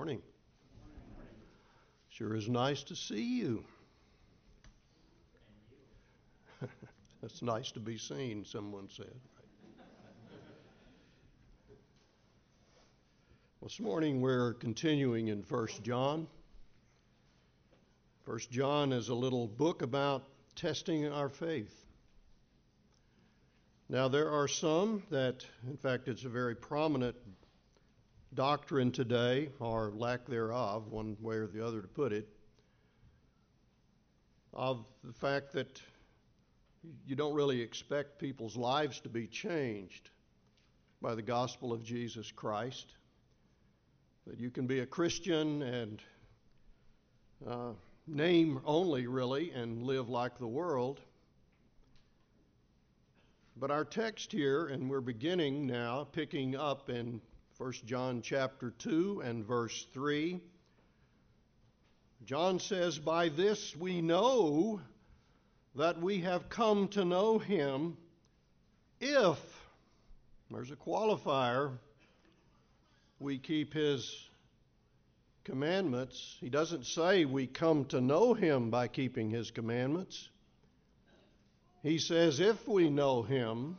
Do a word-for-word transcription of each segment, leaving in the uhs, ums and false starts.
morning. Sure is nice to see you. It's nice to be seen, someone said. Well, this morning we're continuing in First John. First John is a little book about testing our faith. Now, there are some that, in fact, it's a very prominent doctrine today, or lack thereof, one way or the other to put it, of the fact that you don't really expect people's lives to be changed by the gospel of Jesus Christ. That you can be a Christian and uh, name only, really, and live like the world. But our text here, and we're beginning now, picking up in First John chapter two and verse three. John says, "By this we know that we have come to know him if," there's a qualifier, "we keep his commandments." He doesn't say we come to know him by keeping his commandments. He says if we know him,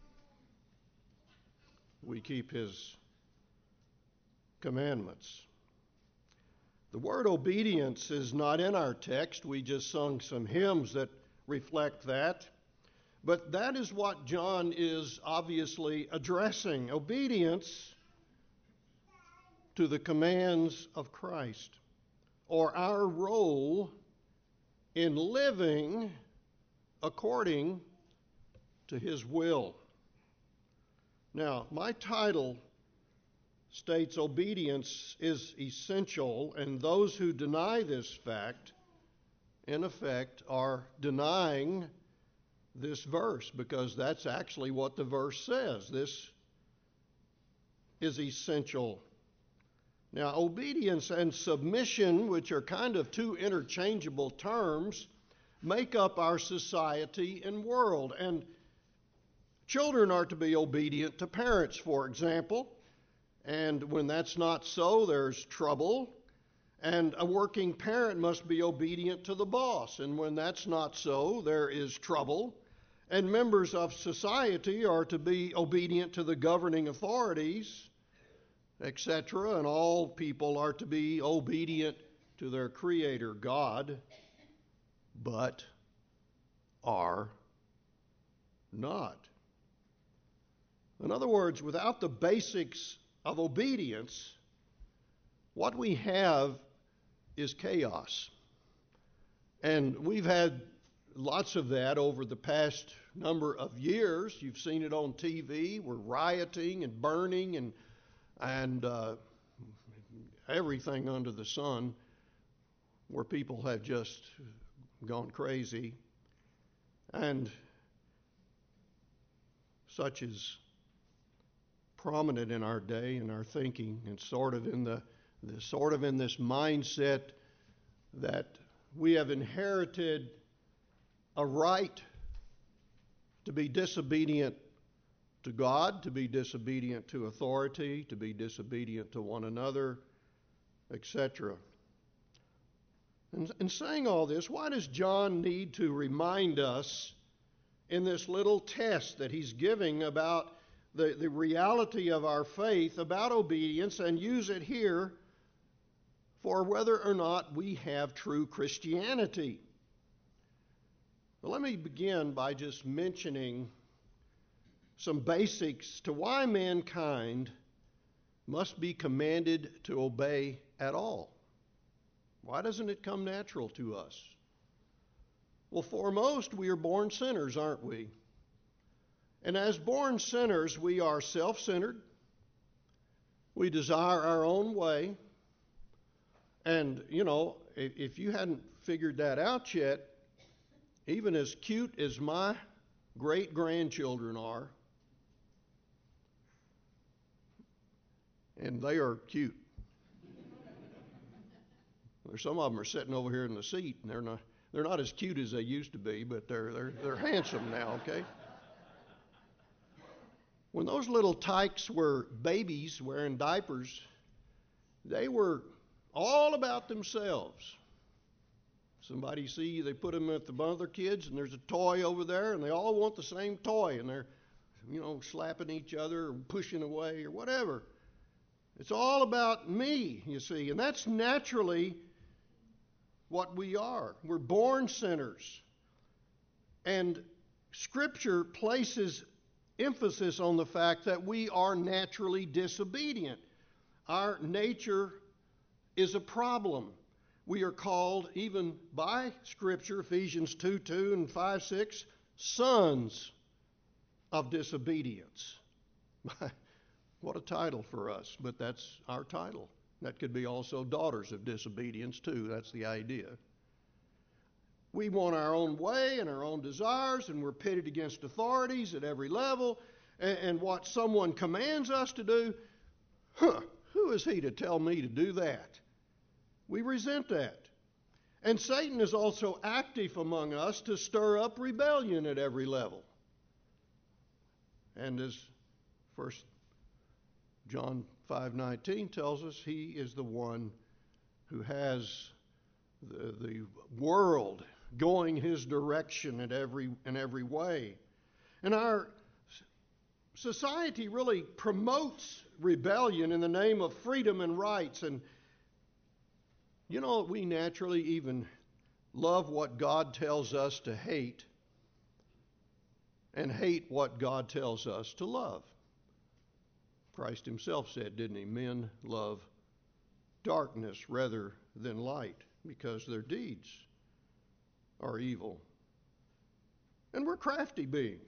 we keep his commandments. The word obedience is not in our text. We just sung some hymns that reflect that. But that is what John is obviously addressing. Obedience to the commands of Christ, or our role in living according to his will. Now, my title states obedience is essential, and those who deny this fact, in effect, are denying this verse, because that's actually what the verse says. This is essential. Now, obedience and submission, which are kind of two interchangeable terms, make up our society and world. And children are to be obedient to parents, for example. And when that's not so, there's trouble. And a working parent must be obedient to the boss. And when that's not so, there is trouble. And members of society are to be obedient to the governing authorities, et cetera. And all people are to be obedient to their Creator, God, but are not. In other words, without the basics of obedience, what we have is chaos. And we've had lots of that over the past number of years. You've seen it on T V. We're rioting and burning and and uh, everything under the sun, where people have just gone crazy. And such is prominent in our day, in our thinking, and sort of in the, the sort of in this mindset that we have inherited a right to be disobedient to God, to be disobedient to authority, to be disobedient to one another, et cetera. And in saying all this, why does John need to remind us in this little test that he's giving about the, the reality of our faith, about obedience, and use it here for whether or not we have true Christianity? Well, let me begin by just mentioning some basics to why mankind must be commanded to obey at all. Why doesn't it come natural to us? Well, foremost, we are born sinners, aren't we? And as born sinners, we are self-centered. We desire our own way. And, you know, if you hadn't figured that out yet, even as cute as my great-grandchildren are, and they are cute. There's some of them are sitting over here in the seat, and they're not they're not as cute as they used to be, but they're they're they're handsome now, okay? When those little tykes were babies wearing diapers, they were all about themselves. Somebody see, they put them with the other kids, and there's a toy over there, and they all want the same toy, and they're, you know, slapping each other or pushing away or whatever. It's all about me, you see, and that's naturally what we are. We're born sinners. And Scripture places emphasis on the fact that we are naturally disobedient. Our nature is a problem. We are called, even by Scripture, Ephesians two two and five six, sons of disobedience. What a title for us, but that's our title. That could be also daughters of disobedience, too. That's the idea. We want our own way and our own desires, and we're pitted against authorities at every level. And, and what someone commands us to do, huh, who is he to tell me to do that? We resent that. And Satan is also active among us to stir up rebellion at every level. And as First John five nineteen tells us, he is the one who has the, the world going his direction in every, in every way. And our society really promotes rebellion in the name of freedom and rights. And you know, we naturally even love what God tells us to hate and hate what God tells us to love. Christ himself said, didn't he? Men love darkness rather than light because their deeds are evil. And we're crafty beings.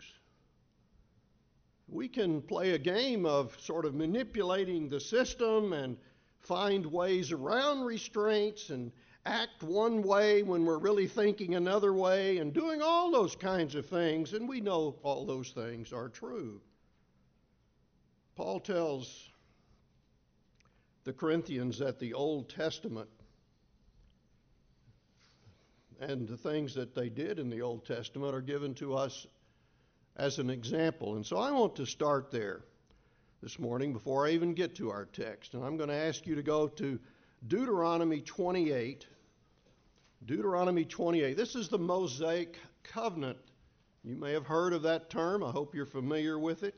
We can play a game of sort of manipulating the system and find ways around restraints and act one way when we're really thinking another way and doing all those kinds of things, and we know all those things are true. Paul tells the Corinthians that the Old Testament and the things that they did in the Old Testament are given to us as an example. And so I want to start there this morning before I even get to our text. And I'm going to ask you to go to Deuteronomy twenty-eight. Deuteronomy twenty-eight. This is the Mosaic Covenant. You may have heard of that term. I hope you're familiar with it.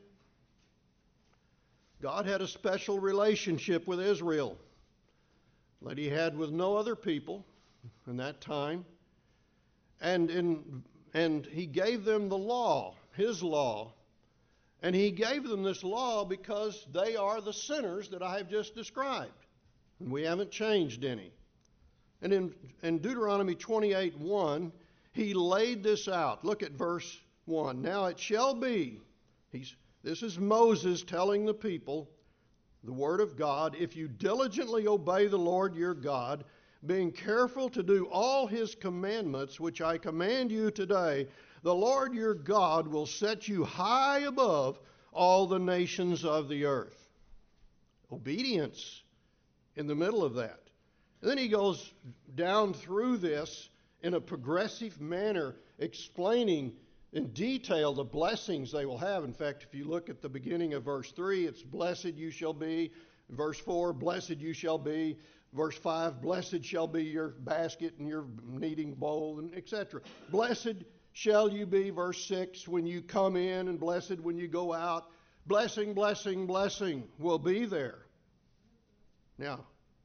God had a special relationship with Israel that he had with no other people in that time. And in, and he gave them the law, his law. And he gave them this law because they are the sinners that I have just described. And we haven't changed any. And in, in Deuteronomy twenty-eight one, he laid this out. Look at verse one. Now it shall be, he's, this is Moses telling the people the word of God, if you diligently obey the Lord your God, being careful to do all his commandments, which I command you today, the Lord your God will set you high above all the nations of the earth. Obedience in the middle of that. And then he goes down through this in a progressive manner, explaining in detail the blessings they will have. In fact, if you look at the beginning of verse three, it's blessed you shall be. Verse four, blessed you shall be. Verse five, blessed shall be your basket and your kneading bowl, and et cetera. Blessed shall you be, verse six, when you come in, and blessed when you go out. Blessing, blessing, blessing will be there. Now,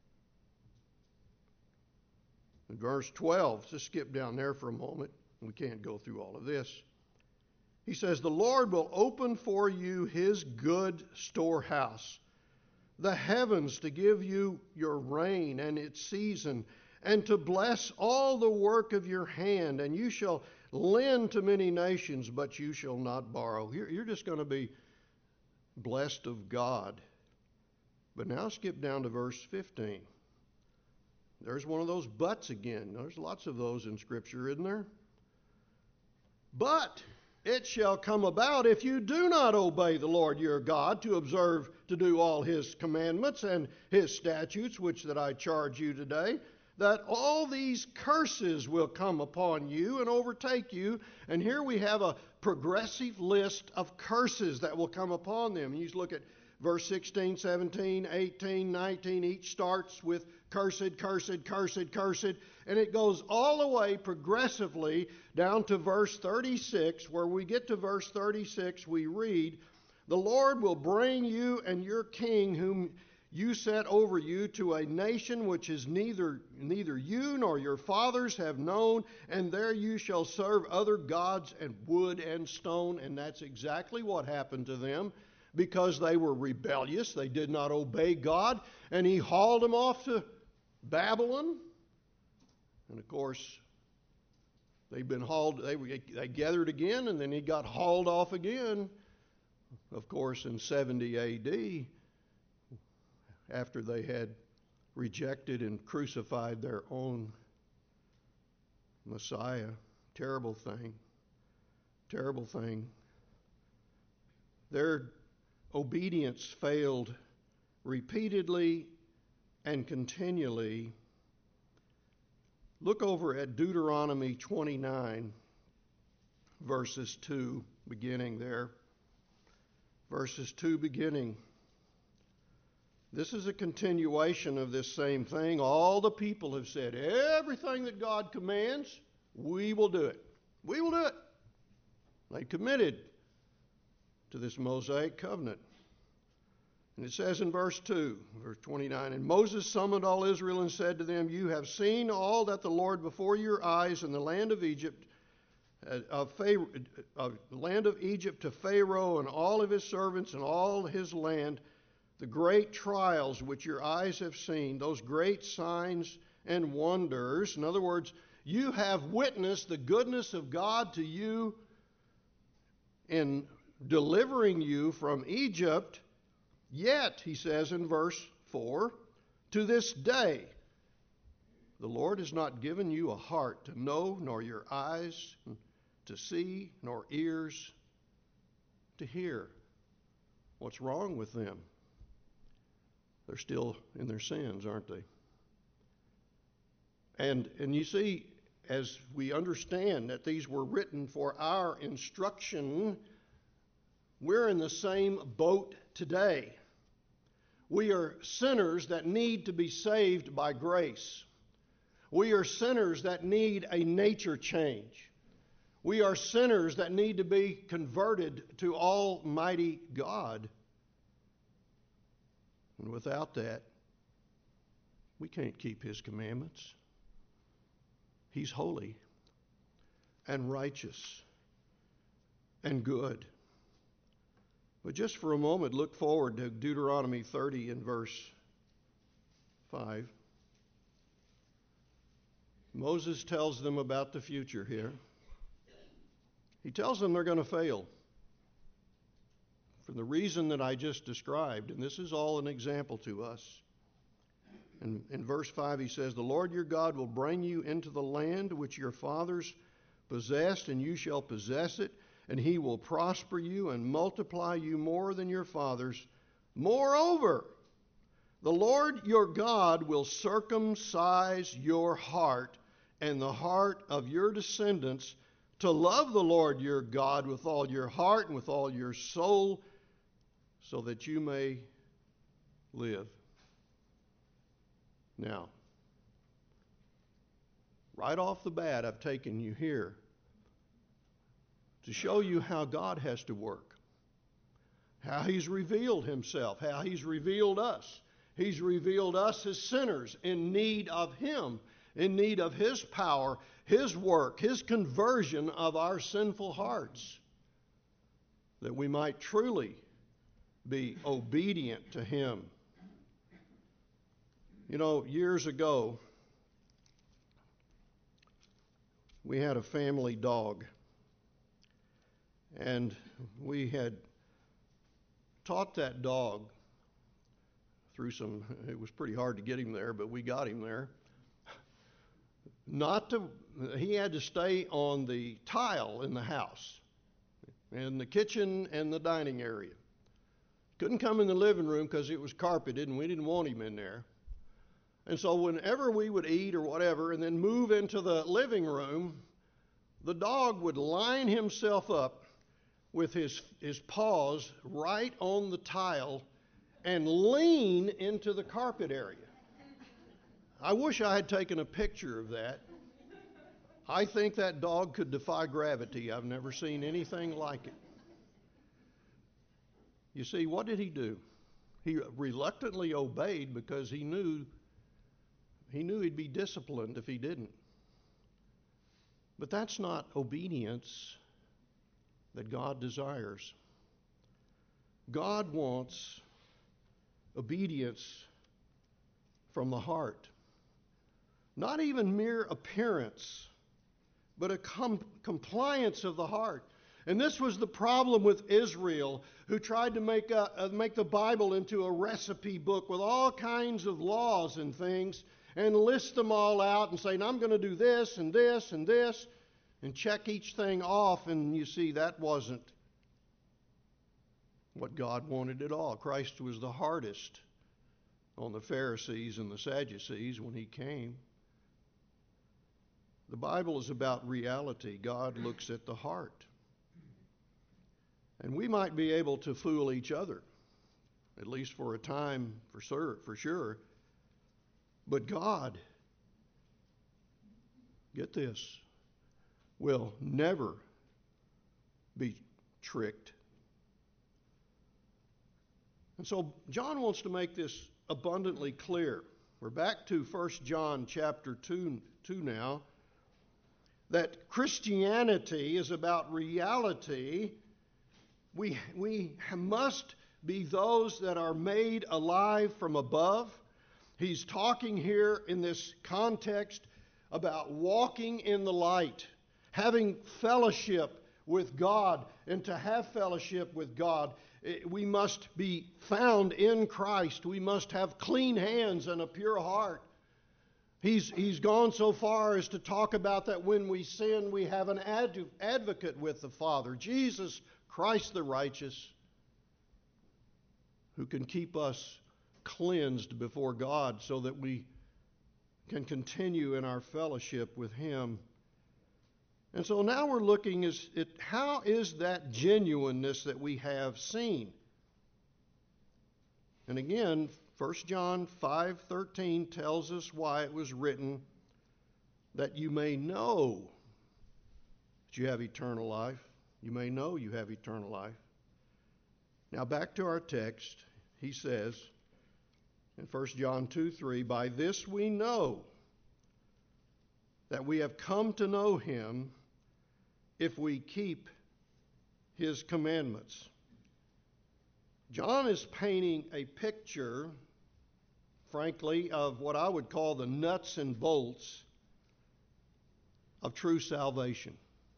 in verse twelve, just skip down there for a moment. We can't go through all of this. He says, the Lord will open for you his good storehouse, the heavens to give you your rain and its season, and to bless all the work of your hand. And you shall lend to many nations, but you shall not borrow. You're, you're just going to be blessed of God. But now skip down to verse fifteen. There's one of those buts again. There's lots of those in Scripture, isn't there? But it shall come about, if you do not obey the Lord your God to observe to do all his commandments and his statutes, which that I charge you today, that all these curses will come upon you and overtake you. And here we have a progressive list of curses that will come upon them. You look at verse sixteen, seventeen, eighteen, nineteen. Each starts with cursed, cursed, cursed, cursed. And it goes all the way progressively down to verse thirty-six. Where we get to verse thirty-six, we read, "The Lord will bring you and your king whom you set over you to a nation which is neither neither you nor your fathers have known, and there you shall serve other gods and wood and stone." And that's exactly what happened to them, because they were rebellious. They did not obey God, and he hauled them off to Babylon. And of course, they've been hauled, they, they gathered again, and then he got hauled off again, of course, in seventy A D, after they had rejected and crucified their own Messiah. Terrible thing. Terrible thing. Their obedience failed repeatedly and continually. Look over at Deuteronomy twenty-nine, verses two, beginning there. Verses two beginning. This is a continuation of this same thing. All the people have said, everything that God commands, we will do it. We will do it. They committed to this Mosaic covenant. And it says in verse two, verse twenty-nine, "And Moses summoned all Israel and said to them, You have seen all that the Lord before your eyes in the land of Egypt, uh, of Pharaoh, uh, land of Egypt to Pharaoh and all of his servants and all his land, the great trials which your eyes have seen, those great signs and wonders." In other words, you have witnessed the goodness of God to you in delivering you from Egypt. "Yet," he says in verse four, "to this day the Lord has not given you a heart to know, nor your eyes to see, nor ears to hear." What's wrong with them? They're still in their sins, aren't they? And and you see, as we understand that these were written for our instruction, we're in the same boat today. We are sinners that need to be saved by grace. We are sinners that need a nature change. We are sinners that need to be converted to Almighty God. And without that, we can't keep His commandments. He's holy and righteous and good. But just for a moment, look forward to Deuteronomy thirty and verse five. Moses tells them about the future here. He tells them they're going to fail for the reason that I just described, and this is all an example to us. And in verse five he says, "The Lord your God will bring you into the land which your fathers possessed, and you shall possess it, and he will prosper you and multiply you more than your fathers. Moreover, the Lord your God will circumcise your heart and the heart of your descendants to love the Lord your God with all your heart and with all your soul, so that you may live." Now, right off the bat, I've taken you here to show you how God has to work, how He's revealed Himself, how He's revealed us. He's revealed us as sinners in need of Him, in need of His power, His work, His conversion of our sinful hearts, that we might truly be obedient to Him. You know, years ago, we had a family dog, and we had taught that dog through some, it was pretty hard to get him there, but we got him there, not to, he had to stay on the tile in the house, in the kitchen and the dining area. Couldn't come in the living room because it was carpeted and we didn't want him in there. And so whenever we would eat or whatever and then move into the living room, the dog would line himself up with his, his paws right on the tile and lean into the carpet area. I wish I had taken a picture of that. I think that dog could defy gravity. I've never seen anything like it. You see, what did he do? He reluctantly obeyed because he knew he knew he'd be disciplined if he didn't. But that's not obedience that God desires. God wants obedience from the heart. Not even mere appearance, but a com- compliance of the heart. And this was the problem with Israel, who tried to make, a, uh, make the Bible into a recipe book with all kinds of laws and things, and list them all out and say, I'm going to do this and this and this, and check each thing off. And you see, that wasn't what God wanted at all. Christ was the hardest on the Pharisees and the Sadducees when he came. The Bible is about reality. God looks at the heart. And we might be able to fool each other, at least for a time, for sure, for sure. But God, get this, will never be tricked. And so John wants to make this abundantly clear. We're back to First John chapter two, two now, that Christianity is about reality. We, we must be those that are made alive from above. He's talking here in this context about walking in the light, having fellowship with God. And to have fellowship with God, we must be found in Christ. We must have clean hands and a pure heart. He's, he's gone so far as to talk about that when we sin, we have an ad, advocate with the Father, Jesus Christ the righteous, who can keep us cleansed before God so that we can continue in our fellowship with Him. And so now we're looking at how is that genuineness that we have seen. And again, First John five thirteen tells us why it was written, that you may know that you have eternal life. You may know you have eternal life. Now back to our text. He says in First John two three, by this we know that we have come to know Him if we keep His commandments. John is painting a picture, frankly, of what I would call the nuts and bolts of true salvation.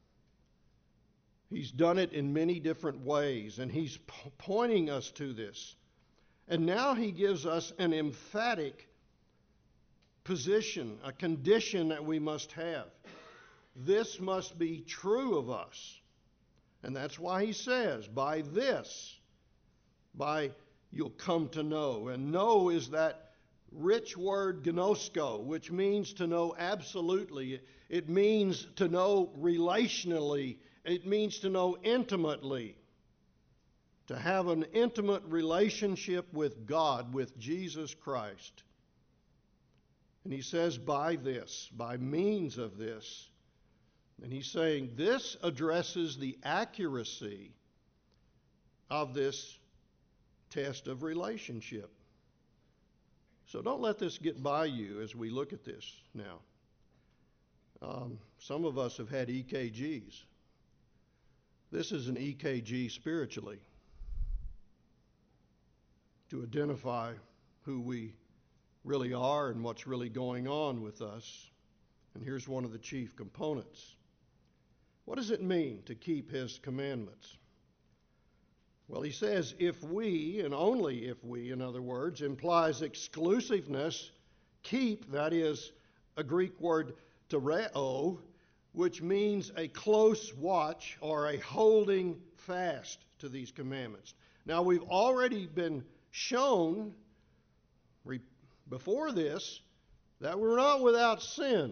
He's done it in many different ways, and he's p- pointing us to this. And now he gives us an emphatic position, a condition that we must have. This must be true of us. And that's why he says, by this, by you'll come to know. And know is that rich word gnosko, which means to know absolutely. It means to know relationally. It means to know intimately. To have an intimate relationship with God, with Jesus Christ. And he says, by this, by means of this. And he's saying this addresses the accuracy of this test of relationship. So don't let this get by you as we look at this now. Um, some of us have had E K Gs. This is an E K G spiritually to identify who we really are and what's really going on with us. And here's one of the chief components. What does it mean to keep His commandments? Well, he says, if we, and only if we, in other words, implies exclusiveness, keep, that is a Greek word tereo, which means a close watch or a holding fast to these commandments. Now, we've already been shown re- before this that we're not without sin.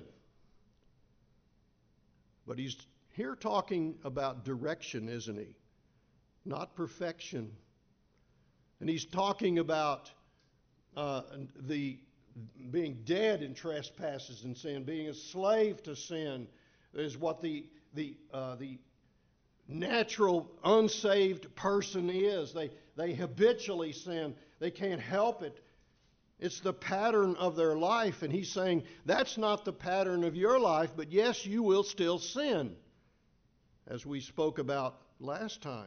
But he's here talking about direction, isn't he? Not perfection. And he's talking about uh, the being dead in trespasses and sin, being a slave to sin, is what the the uh, the natural unsaved person is. They they habitually sin. They can't help it. It's the pattern of their life, and he's saying that's not the pattern of your life, but yes, you will still sin, as we spoke about last time.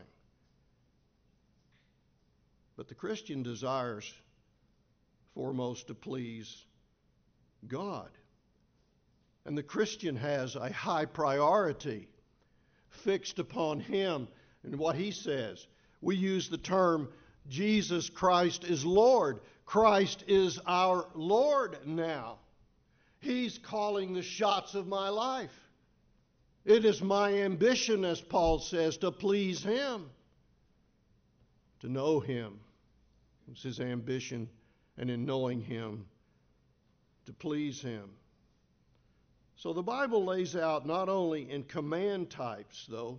But the Christian desires foremost to please God. And the Christian has a high priority fixed upon Him and what He says. We use the term Jesus Christ is Lord. Christ is our Lord now. He's calling the shots of my life. It is my ambition, as Paul says, to please Him, to know Him. It's his ambition, and in knowing Him, to please Him. So the Bible lays out not only in command types, though,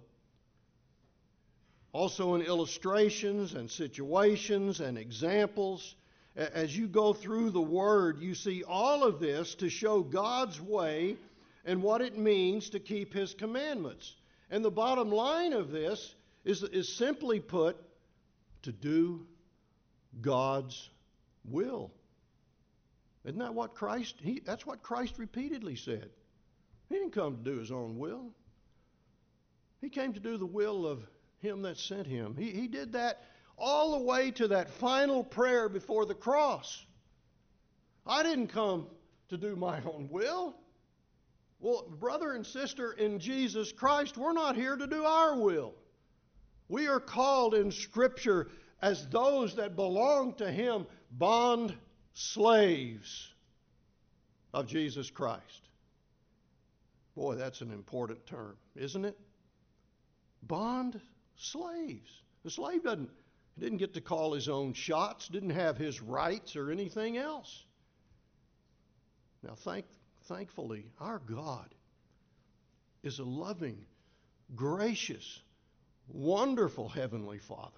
also in illustrations and situations and examples. As you go through the Word, you see all of this to show God's way and what it means to keep His commandments. And the bottom line of this is, is simply put, to do God's will. Isn't that what Christ, he, that's what Christ repeatedly said. He didn't come to do His own will. He came to do the will of Him that sent Him. He, he did that all the way to that final prayer before the cross. I didn't come to do my own will. Well, brother and sister in Jesus Christ, we're not here to do our will. We are called in Scripture as those that belong to Him, bond slaves of Jesus Christ. Boy, that's an important term, isn't it? Bond slaves. The slave doesn't didn't get to call his own shots, didn't have his rights or anything else. Now, thank, thankfully, our God is a loving, gracious, wonderful Heavenly Father.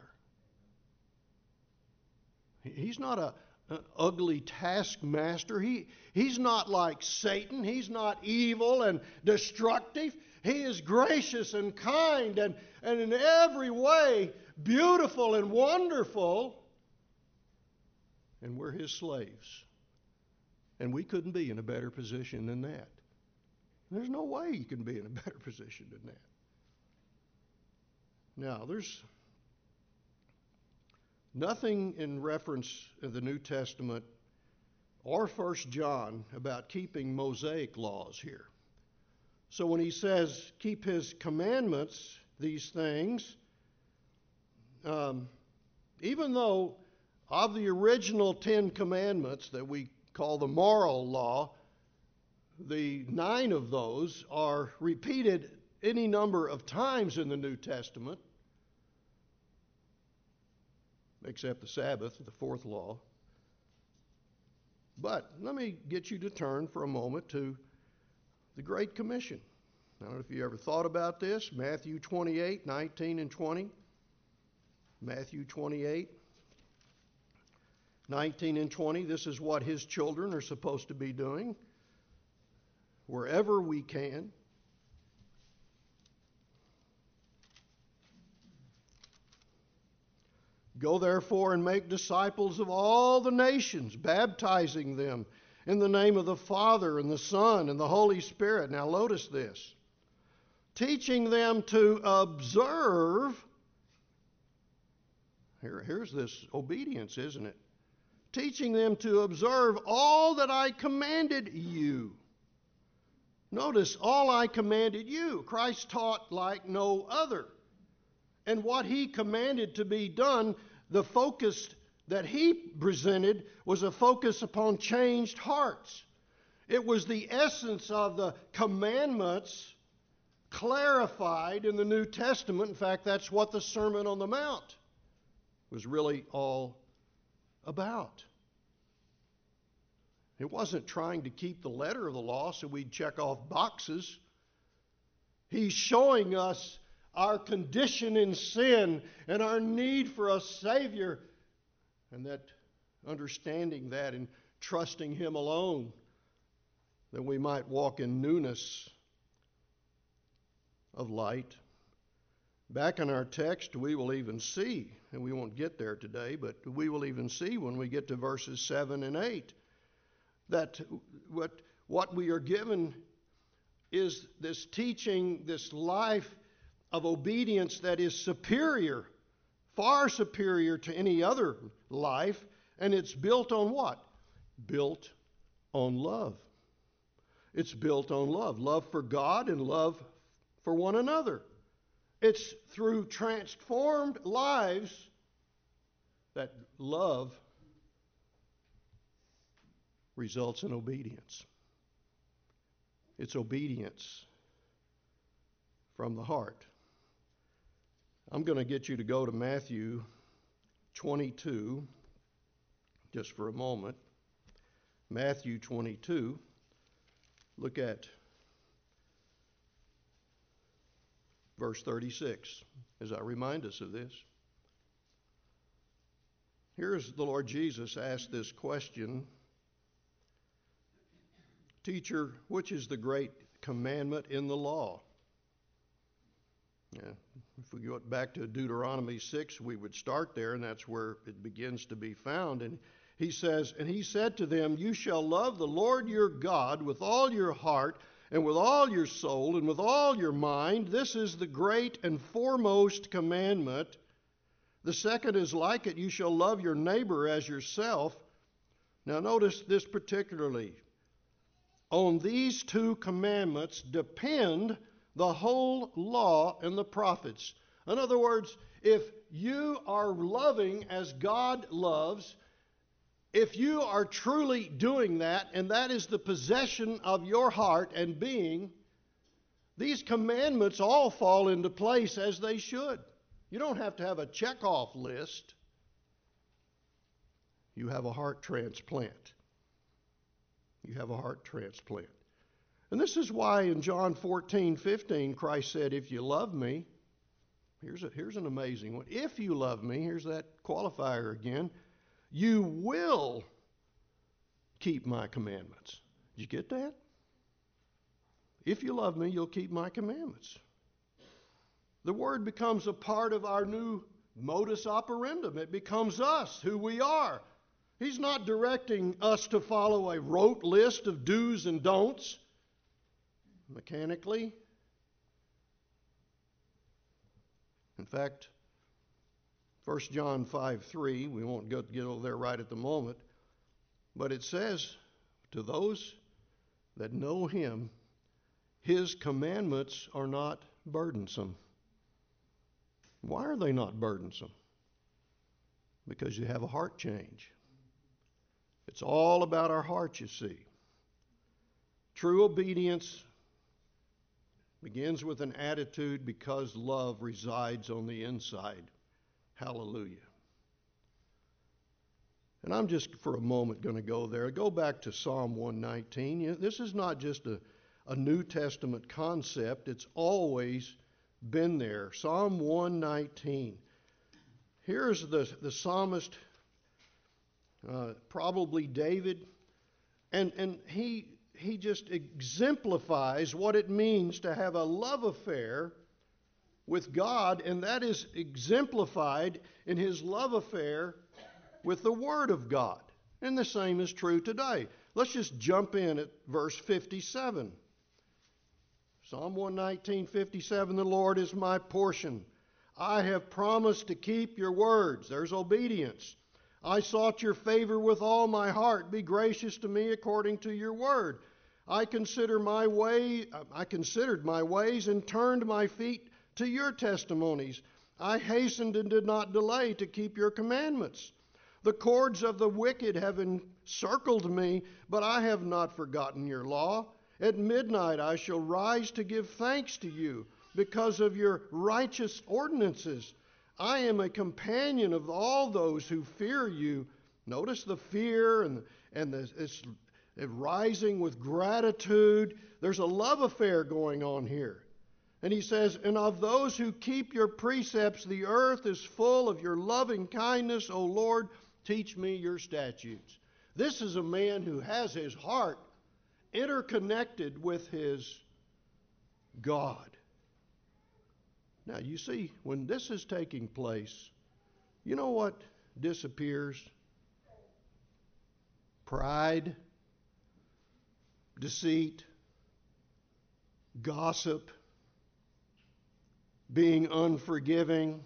He's not a, an ugly taskmaster. He, he's not like Satan. He's not evil and destructive. He is gracious and kind and, and in every way beautiful and wonderful. And we're His slaves. And we couldn't be in a better position than that. There's no way you can be in a better position than that. Now, there's nothing in reference to the New Testament or First John about keeping Mosaic laws here. So when he says keep His commandments, these things, um, even though of the original Ten Commandments that we call the moral law, the nine of those are repeated any number of times in the New Testament, except the Sabbath, the fourth law. But let me get you to turn for a moment to the Great Commission. I don't know if you ever thought about this. Matthew twenty-eight, nineteen and twenty. Matthew twenty-eight, nineteen and twenty. This is what His children are supposed to be doing wherever we can. Go therefore and make disciples of all the nations, baptizing them in the name of the Father and the Son and the Holy Spirit. Now notice this. Teaching them to observe. Here, here's this obedience, isn't it? Teaching them to observe all that I commanded you. Notice, all I commanded you. Christ taught like no other. And what He commanded to be done, the focus that He presented was a focus upon changed hearts. It was the essence of the commandments clarified in the New Testament. In fact, that's what the Sermon on the Mount was really all about. It wasn't trying to keep the letter of the law so we'd check off boxes. He's showing us our condition in sin and our need for a Savior, and that understanding that and trusting Him alone, that we might walk in newness of light. Back in our text, we will even see, and we won't get there today, but we will even see when we get to verses seven and eight, that what, what we are given is this teaching, this life of obedience that is superior, far superior to any other life, and it's built on what? Built on love. It's built on love. Love for God and love for one another. It's through transformed lives that love results in obedience. It's obedience from the heart. I'm going to get you to go to Matthew twenty-two just for a moment. Matthew twenty-two. Look at verse thirty-six, as I remind us of this. Here's the Lord Jesus asked this question, Teacher, which is the great commandment in the law? Yeah, if we go back to Deuteronomy six, we would start there, and that's where it begins to be found. And he says, and he said to them, You shall love the Lord your God with all your heart, and with all your soul, and with all your mind. This is the great and foremost commandment. The second is like it, you shall love your neighbor as yourself. Now notice this particularly. On these two commandments depend the whole law and the prophets. In other words, if you are loving as God loves, if you are truly doing that, and that is the possession of your heart and being, these commandments all fall into place as they should. You don't have to have a check-off list. You have a heart transplant. You have a heart transplant. And this is why in John fourteen fifteen, Christ said, if you love me, here's, a, here's an amazing one. If you love me, here's that qualifier again, you will keep my commandments. Did you get that? If you love me, you'll keep my commandments. The word becomes a part of our new modus operandum. It becomes us, who we are. He's not directing us to follow a rote list of do's and don'ts mechanically. In fact, First John five three, we won't get, get over there right at the moment, but it says, to those that know him, his commandments are not burdensome. Why are they not burdensome? Because you have a heart change. It's all about our heart, you see. True obedience begins with an attitude because love resides on the inside. Hallelujah. And I'm just for a moment going to go there. Go back to Psalm one nineteen. This is not just a, a New Testament concept. It's always been there. Psalm one nineteen. Here's the, the psalmist, uh, probably David, and, and he, he just exemplifies what it means to have a love affair with God, and that is exemplified in his love affair with the Word of God. And the same is true today. Let's just jump in at verse fifty-seven. Psalm one nineteen, fifty-seven, the Lord is my portion. I have promised to keep your words. There's obedience. I sought your favor with all my heart. Be gracious to me according to your word. I consider my way, I considered my ways and turned my feet to your testimonies. I hastened and did not delay to keep your commandments. The cords of the wicked have encircled me, but I have not forgotten your law. At midnight I shall rise to give thanks to you because of your righteous ordinances. I am a companion of all those who fear you. Notice the fear and, and the, it's rising with gratitude. There's a love affair going on here. And he says, and of those who keep your precepts, the earth is full of your loving kindness. O Lord, teach me your statutes. This is a man who has his heart interconnected with his God. Now, you see, when this is taking place, you know what disappears? Pride, deceit, gossip, being unforgiving,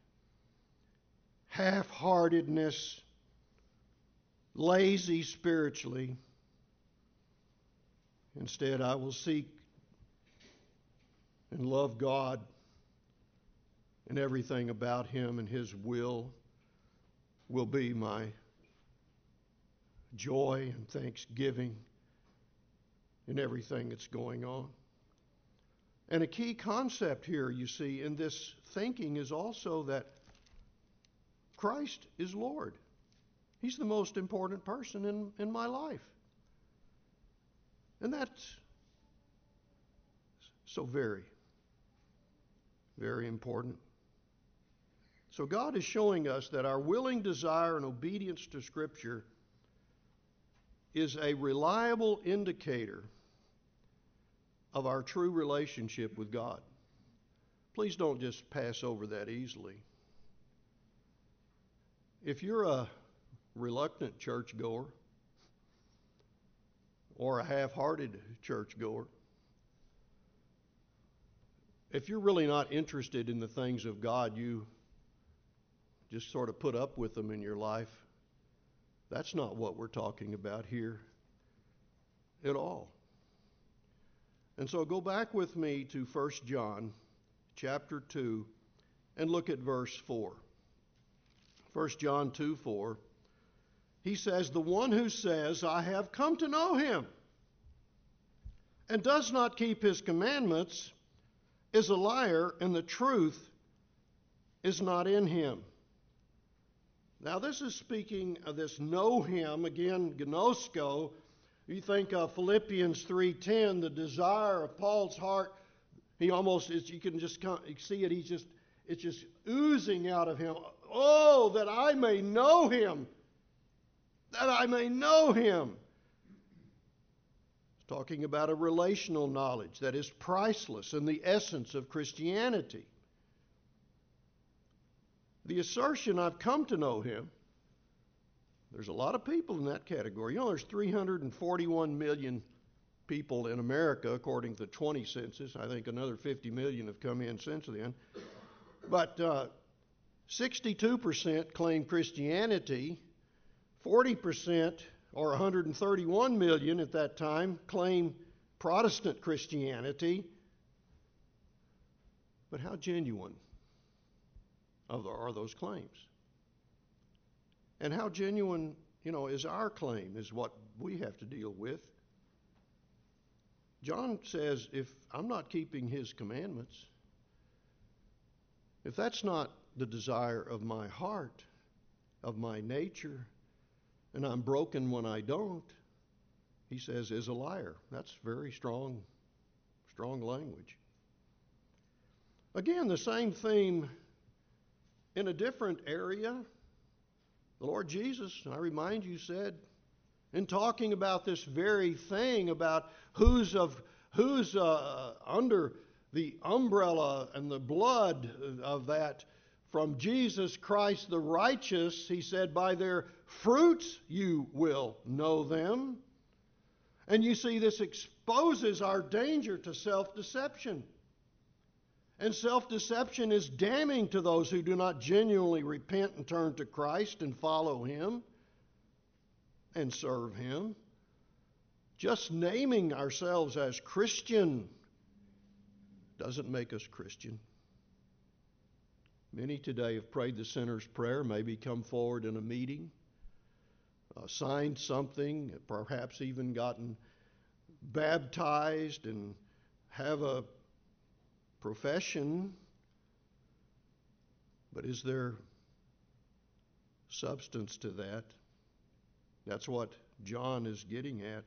half-heartedness, lazy spiritually. Instead, I will seek and love God and everything about Him, and His will will be my joy and thanksgiving in everything that's going on. And a key concept here, you see, in this thinking is also that Christ is Lord. He's the most important person in, in my life. And that's so very, very important. So God is showing us that our willing desire and obedience to Scripture is a reliable indicator of our true relationship with God. Please don't just pass over that easily. If you're a reluctant churchgoer or a half-hearted churchgoer, if you're really not interested in the things of God, you just sort of put up with them in your life, that's not what we're talking about here at all. And so go back with me to First John chapter two and look at verse four. First John two four. He says, "The one who says, 'I have come to know Him,' and does not keep His commandments is a liar, and the truth is not in him." Now, this is speaking of this know Him, again, gnosko. You think of Philippians three ten, the desire of Paul's heart. He almost, you can just see it, he's just, it's just oozing out of him. Oh, that I may know Him. That I may know Him. It's talking about a relational knowledge that is priceless and the essence of Christianity. The assertion, "I've come to know Him," there's a lot of people in that category. You know, there's three hundred forty-one million people in America, according to the twenty census. I think another fifty million have come in since then. But uh, sixty-two percent claim Christianity. forty percent, or one hundred thirty-one million at that time, claim Protestant Christianity. But how genuine are those claims? And how genuine, you know, is our claim, is what we have to deal with. John says, if I'm not keeping His commandments, if that's not the desire of my heart, of my nature, and I'm broken when I don't, he says, is a liar. That's very strong, strong language. Again, the same theme in a different area. The Lord Jesus, I remind you, said, in talking about this very thing, about who's of who's uh, under the umbrella and the blood of that, from Jesus Christ the righteous, He said, by their fruits you will know them. And you see, this exposes our danger to self-deception. And self-deception is damning to those who do not genuinely repent and turn to Christ and follow Him and serve Him. Just naming ourselves as Christian doesn't make us Christian. Many today have prayed the sinner's prayer, maybe come forward in a meeting, uh, signed something, perhaps even gotten baptized and have a profession, but is there substance to that? That's what John is getting at.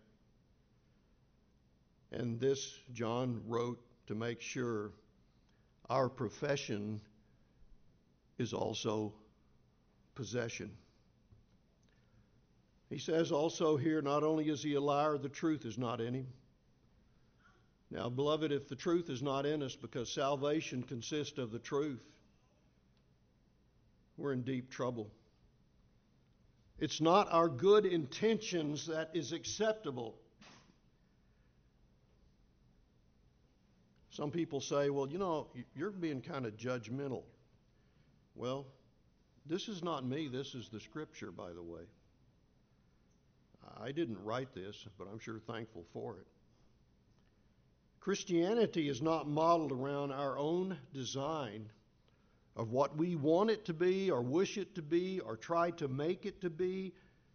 And this John wrote to make sure our profession is also possession. He says also here, not only is he a liar, the truth is not in him. Now, beloved, if the truth is not in us because salvation consists of the truth, we're in deep trouble. It's not our good intentions that is acceptable. Some people say, well, you know, you're being kind of judgmental. Well, this is not me. This is the Scripture, by the way. I didn't write this, but I'm sure thankful for it. Christianity is not modeled around our own design of what we want it to be or wish it to be or try to make it to be,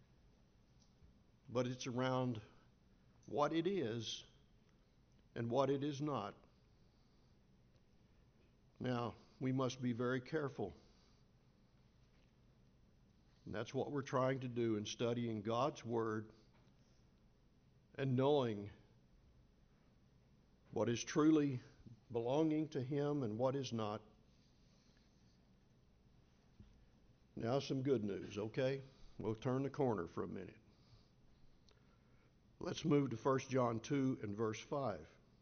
but it's around what it is and what it is not. Now, we must be very careful. And that's what we're trying to do in studying God's Word and knowing what is truly belonging to Him and what is not. Now some good news, okay? We'll turn the corner for a minute. Let's move to First John two and verse five.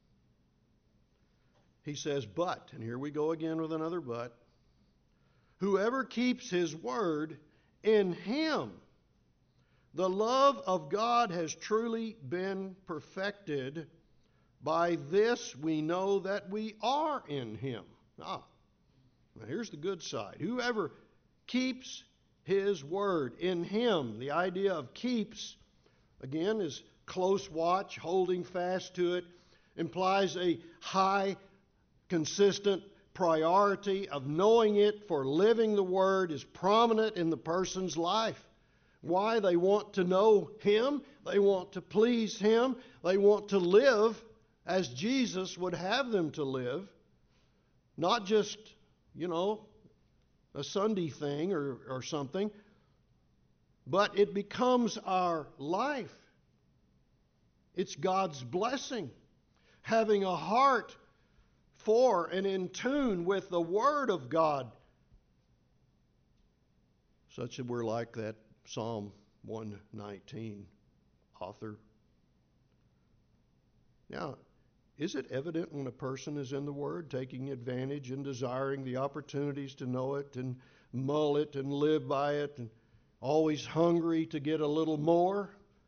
He says, but, and here we go again with another but, whoever keeps His word, in him the love of God has truly been perfected. By this we know that we are in Him. Ah, now here's the good side. Whoever keeps His word, in Him, the idea of keeps, again, is close watch, holding fast to it, implies a high, consistent priority of knowing it for living the Word is prominent in the person's life. Why? They want to know Him. They want to please Him. They want to live as Jesus would have them to live. Not just, you know, a Sunday thing or, or something, but it becomes our life. It's God's blessing. Having a heart for and in tune with the Word of God, such that we're like that Psalm one nineteen author. Now, is it evident when a person is in the Word, taking advantage and desiring the opportunities to know it and mull it and live by it and always hungry to get a little more?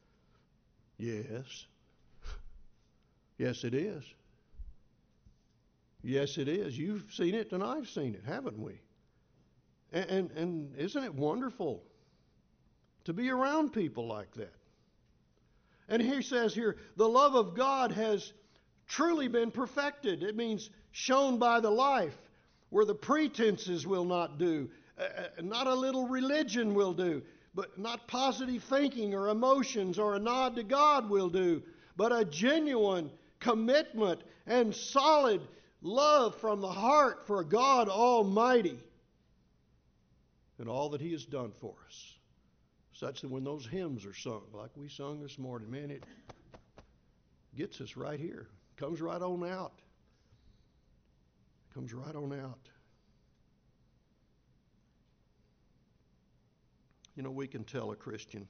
Yes. Yes, it is. Yes, it is. You've seen it and I've seen it, haven't we? And, and, and isn't it wonderful to be around people like that? And he says here, the love of God has truly been perfected. It means shown by the life, where the pretenses will not do. Uh, not a little religion will do, but not positive thinking or emotions or a nod to God will do, but a genuine commitment and solid love from the heart for God Almighty and all that He has done for us. Such that when those hymns are sung, like we sung this morning, man, it gets us right here. Comes right on out. Comes right on out. You know, we can tell a Christian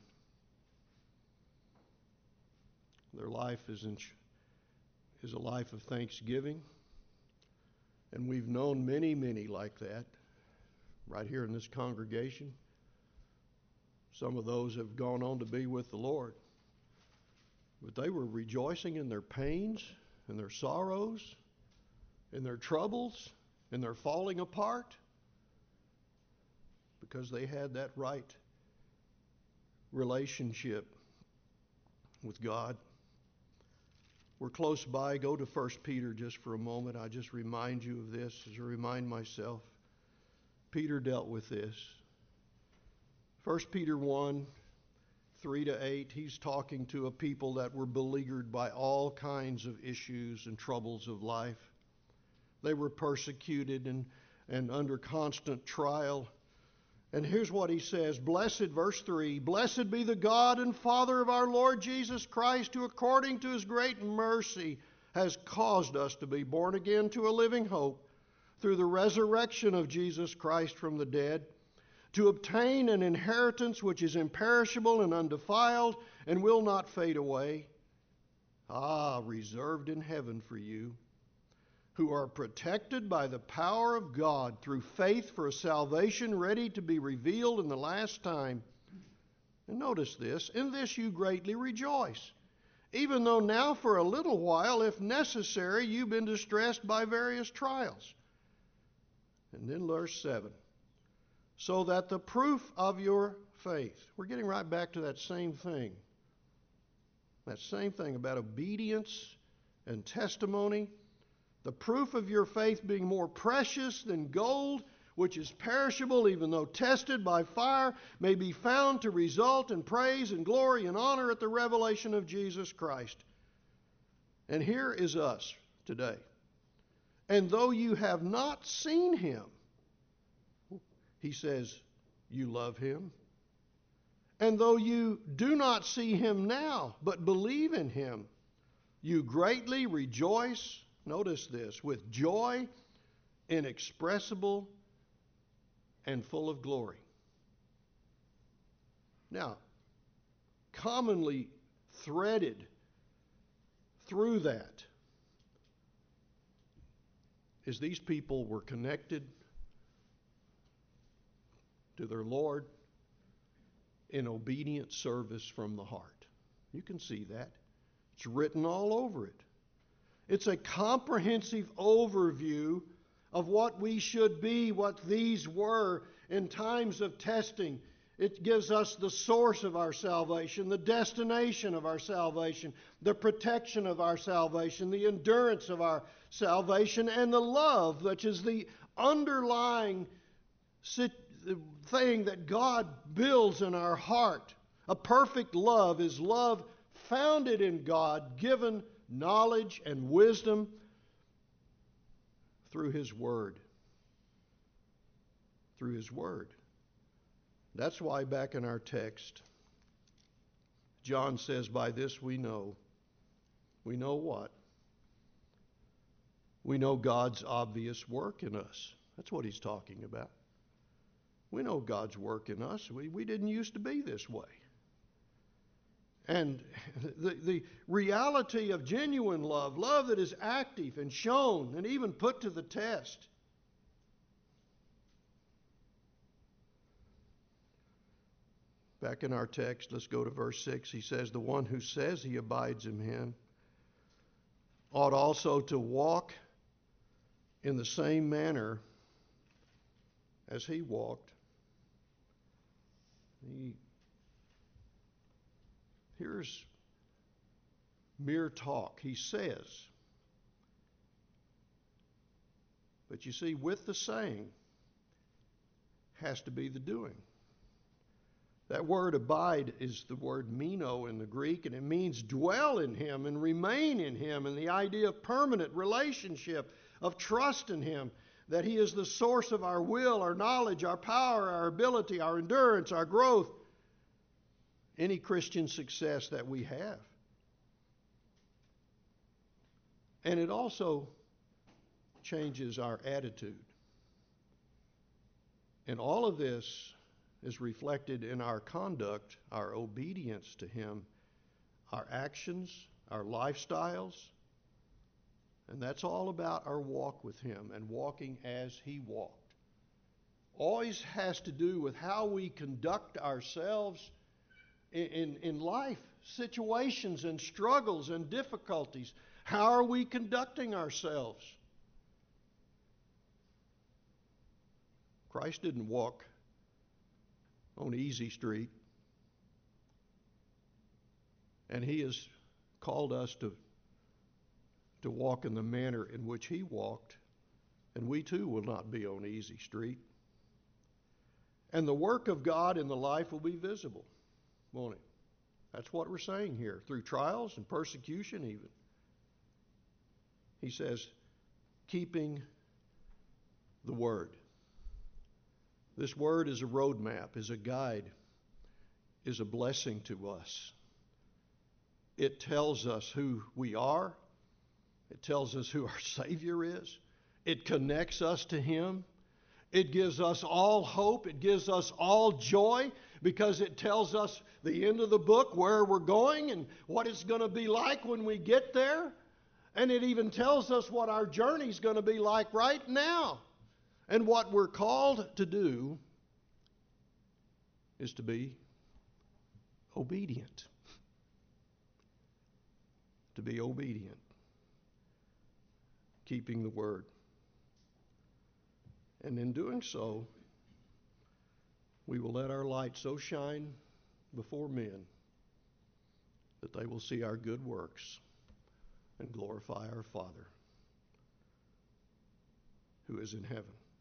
their life is, in, is a life of thanksgiving. And we've known many, many like that right here in this congregation. Some of those have gone on to be with the Lord. But they were rejoicing in their pains and their sorrows and their troubles and their falling apart because they had that right relationship with God. We're close by. Go to First Peter just for a moment. I just remind you of this as I remind myself. Peter dealt with this. First Peter one, three to eight, he's talking to a people that were beleaguered by all kinds of issues and troubles of life. They were persecuted and, and under constant trial. And here's what he says, blessed, verse three, blessed be the God and Father of our Lord Jesus Christ, who according to His great mercy has caused us to be born again to a living hope through the resurrection of Jesus Christ from the dead, to obtain an inheritance which is imperishable and undefiled and will not fade away. Ah, reserved in heaven for you, who are protected by the power of God through faith for a salvation ready to be revealed in the last time. And notice this, in this you greatly rejoice, even though now for a little while, if necessary, you've been distressed by various trials. And then verse seven, so that the proof of your faith, we're getting right back to that same thing, that same thing about obedience and testimony, the proof of your faith being more precious than gold, which is perishable, even though tested by fire, may be found to result in praise and glory and honor at the revelation of Jesus Christ. And here is us today. And though you have not seen him, he says, you love him. And though you do not see him now, but believe in him, you greatly rejoice, notice this, with joy inexpressible and full of glory. Now, commonly threaded through that is these people were connected to their Lord in obedient service from the heart. You can see that. It's written all over it. It's a comprehensive overview of what we should be, what these were in times of testing. It gives us the source of our salvation, the destination of our salvation, the protection of our salvation, the endurance of our salvation, and the love, which is the underlying thing that God builds in our heart. A perfect love is love founded in God, given knowledge and wisdom through His Word. Through His Word. That's why back in our text, John says, by this we know. We know what? We know God's obvious work in us. That's what he's talking about. We know God's work in us. We, we didn't used to be this way. And the, the reality of genuine love, love that is active and shown and even put to the test. Back in our text, let's go to verse six. He says, the one who says he abides in him ought also to walk in the same manner as he walked. He, here's mere talk. He says. But you see, with the saying has to be the doing. That word abide is the word meno in the Greek, and it means dwell in him and remain in him, and the idea of permanent relationship, of trust in him, that he is the source of our will, our knowledge, our power, our ability, our endurance, our growth, any Christian success that we have. And it also changes our attitude. And all of this is reflected in our conduct, our obedience to him, our actions, our lifestyles. And that's all about our walk with him and walking as he walked. Always has to do with how we conduct ourselves in, in, in life, situations and struggles and difficulties. How are we conducting ourselves? Christ didn't walk on easy street. And he has called us to, to walk in the manner in which he walked. And we too will not be on easy street. And the work of God in the life will be visible, won't it? That's what we're saying here. Through trials and persecution even. He says, keeping the word. This word is a roadmap, is a guide, is a blessing to us. It tells us who we are. It tells us who our Savior is. It connects us to him. It gives us all hope. It gives us all joy because it tells us the end of the book, where we're going and what it's going to be like when we get there. And it even tells us what our journey's going to be like right now. And what we're called to do is to be obedient. To be obedient. Keeping the word. And in doing so, we will let our light so shine before men that they will see our good works and glorify our Father who is in heaven.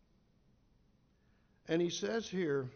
And he says here,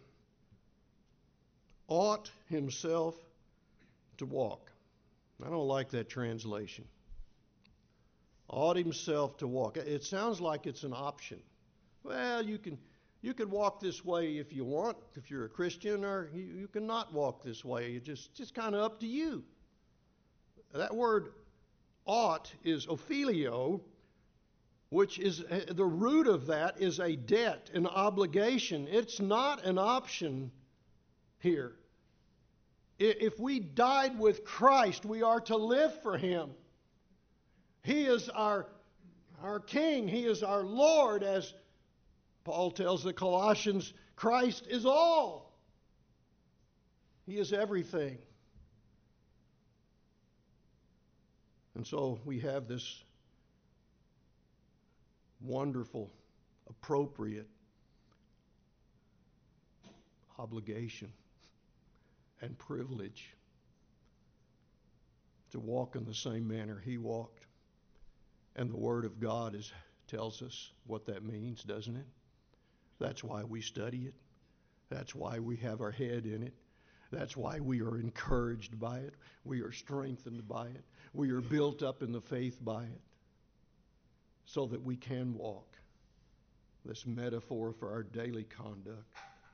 ought himself to walk. I don't like that translation. Ought himself to walk. It sounds like it's an option. Well, you can you can walk this way if you want, if you're a Christian, or you, you can not walk this way. It's just, just kind of up to you. That word ought is ophelio, which is the root of that is a debt, an obligation. It's not an option here. If we died with Christ, we are to live for him. He is our, our King. He is our Lord. As Paul tells the Colossians, Christ is all. He is everything. And so we have this wonderful, appropriate obligation and privilege to walk in the same manner he walked. And the Word of God is, tells us what that means, doesn't it? That's why we study it. That's why we have our head in it. That's why we are encouraged by it. We are strengthened by it. We are built up in the faith by it, so that we can walk this metaphor for our daily conduct.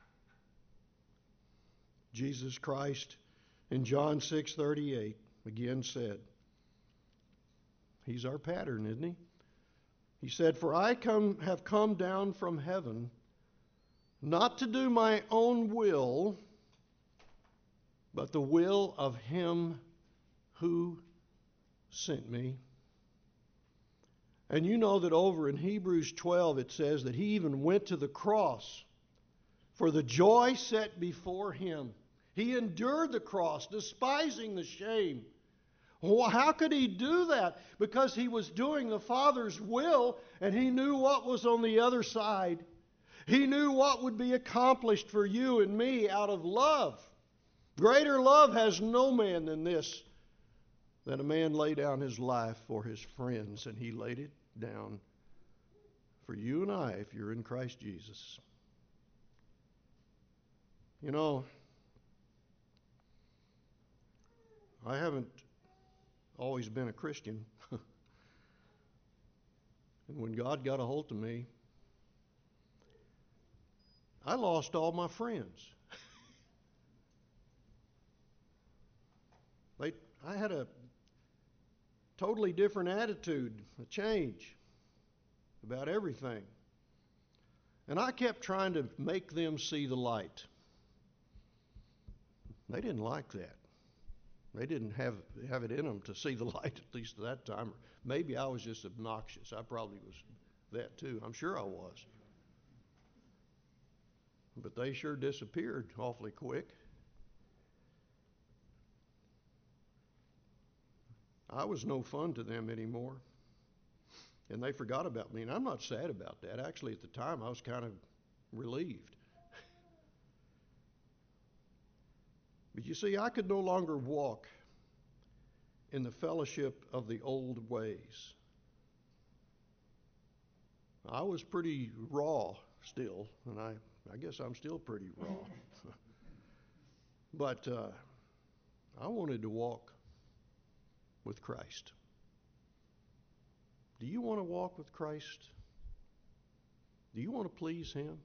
Jesus Christ in John six thirty-eight again said, he's our pattern, isn't he? He said, for I come have come down from heaven not to do my own will, but the will of him who sent me. And you know that over in Hebrews twelve it says that he even went to the cross for the joy set before him. He endured the cross, despising the shame. Well, how could he do that? Because he was doing the Father's will, and he knew what was on the other side. He knew what would be accomplished for you and me out of love. Greater love has no man than this, that a man lay down his life for his friends, and he laid it down for you and I if you're in Christ Jesus. You know, I haven't always been a Christian. And when God got a hold of me, I lost all my friends. They, I had a totally different attitude, a change about everything. And I kept trying to make them see the light. They didn't like that. They didn't have have it in them to see the light, at least at that time. Maybe I was just obnoxious. I probably was that too. I'm sure I was. But they sure disappeared awfully quick. I was no fun to them anymore. And they forgot about me. And I'm not sad about that. Actually, at the time, I was kind of relieved. But you see, I could no longer walk in the fellowship of the old ways. I was pretty raw still, and I, I guess I'm still pretty raw. But uh, I wanted to walk with Christ. Do you want to walk with Christ? Do you want to please him?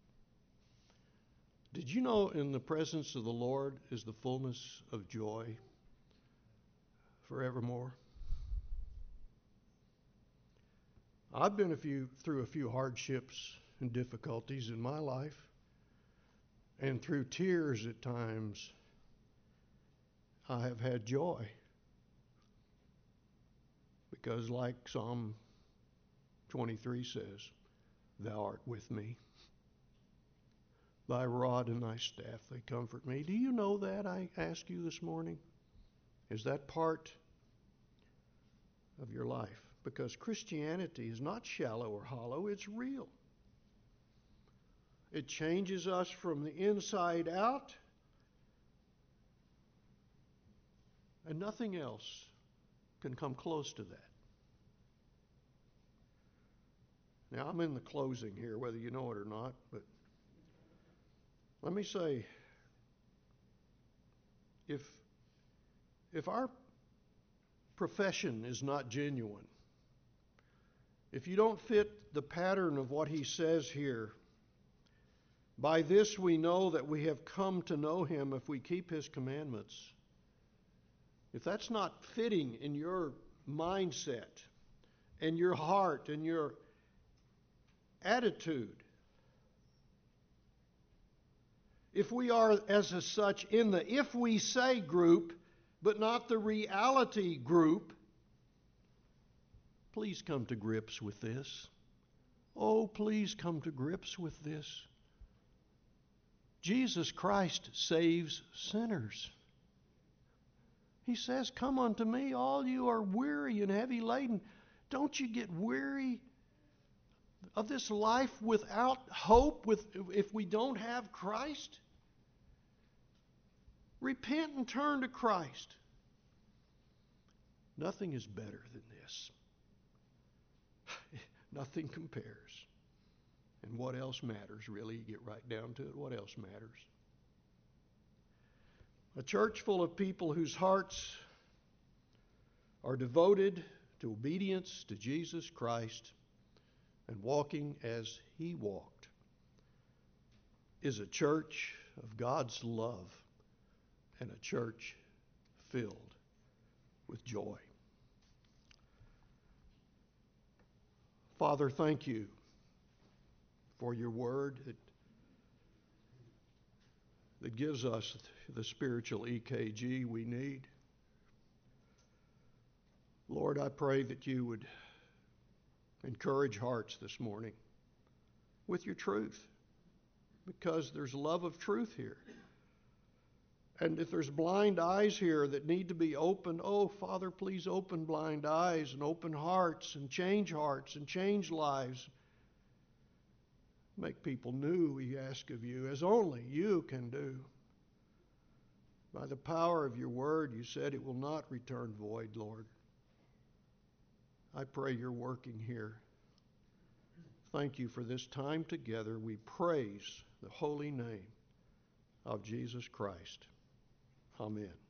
Did you know in the presence of the Lord is the fullness of joy forevermore? I've been a few through a few hardships and difficulties in my life, and through tears at times, I have had joy. Because like Psalm twenty-three says, Thou art with me. Thy rod and thy staff, they comfort me. Do you know that, I ask you this morning? Is that part of your life? Because Christianity is not shallow or hollow, it's real. It changes us from the inside out, and nothing else can come close to that. Now, I'm in the closing here, whether you know it or not, but let me say, if, if our profession is not genuine, if you don't fit the pattern of what he says here, by this we know that we have come to know him if we keep his commandments. If that's not fitting in your mindset and your heart and your attitude, if we are as a such in the if we say group, but not the reality group, please come to grips with this. Oh, please come to grips with this. Jesus Christ saves sinners. He says, Come unto me, all you are weary and heavy laden. Don't you get weary of this life without hope, with, if we don't have Christ? Repent and turn to Christ. Nothing is better than this. Nothing compares. And what else matters, really? You get right down to it. What else matters? A church full of people whose hearts are devoted to obedience to Jesus Christ and walking as he walked is a church of God's love and a church filled with joy. Father, thank you for your word that, that gives us the spiritual E K G we need. Lord, I pray that you would encourage hearts this morning with your truth, because there's love of truth here. And if there's blind eyes here that need to be opened, oh, Father, please open blind eyes and open hearts and change hearts and change lives. Make people new, we ask of you, as only you can do. By the power of your word, you said it will not return void, Lord. I pray you're working here. Thank you for this time together. We praise the holy name of Jesus Christ. Amen.